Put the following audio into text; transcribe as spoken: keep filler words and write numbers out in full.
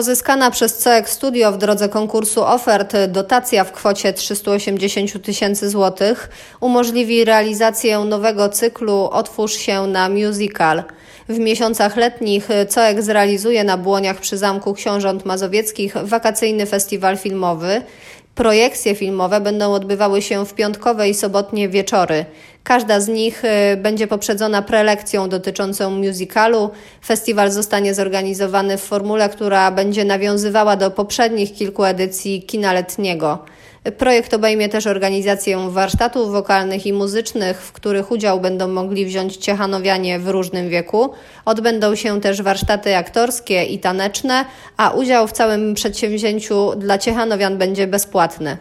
Pozyskana przez C E K Studio w drodze konkursu ofert dotacja w kwocie trzysta osiemdziesiąt tysięcy złotych umożliwi realizację nowego cyklu Otwórz się na musical. W miesiącach letnich C E K zrealizuje na Błoniach przy Zamku Książąt Mazowieckich wakacyjny festiwal filmowy. Projekcje filmowe będą odbywały się w piątkowe i sobotnie wieczory. Każda z nich będzie poprzedzona prelekcją dotyczącą musicalu. Festiwal zostanie zorganizowany w formule, która będzie nawiązywała do poprzednich kilku edycji kina letniego. Projekt obejmie też organizację warsztatów wokalnych i muzycznych, w których udział będą mogli wziąć ciechanowianie w różnym wieku. Odbędą się też warsztaty aktorskie i taneczne, a udział w całym przedsięwzięciu dla ciechanowian będzie bezpłatny.